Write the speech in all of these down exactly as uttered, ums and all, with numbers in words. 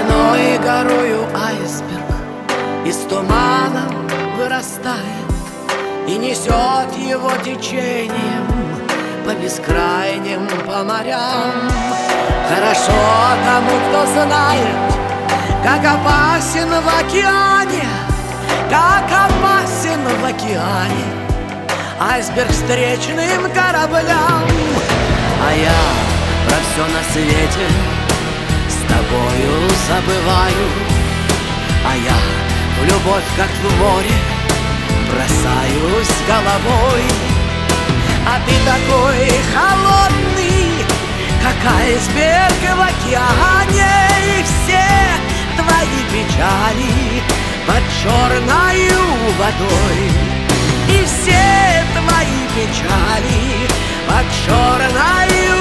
Стеной горою айсберг из тумана вырастает и несет его течением по бескрайним, по морям. Хорошо тому, кто знает, как опасен в океане, как опасен в океане айсберг встречным кораблям. А я про все на свете с тобою забываю, а я в любовь, как в море, бросаюсь головой. А ты такой холодный, как айсберг в океане, и все твои печали под черною водой, и все твои печали под черною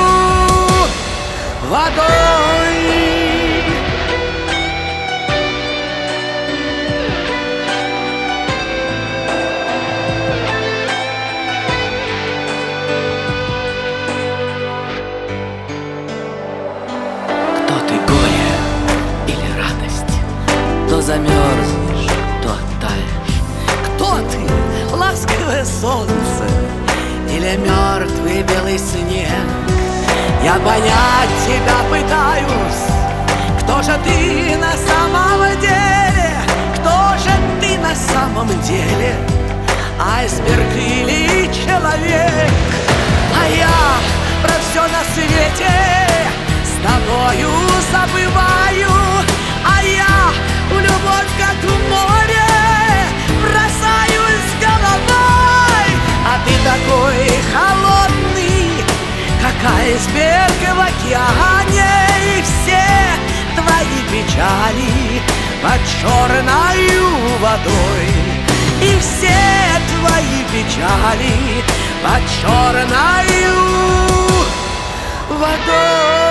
водой. То замерзнешь, то оттаешь. Кто ты, ласковое солнце, или мертвый белый снег? Я понять тебя пытаюсь. Кто же ты на самом деле? Кто же ты на самом деле? Айсберг или человек? А я про все на свете с тобою забываю, а я в любовь, как в море, бросаюсь головой. А ты такой холодный, как айсберг в океане, и все твои печали под черною водой, и все твои печали под черною водой.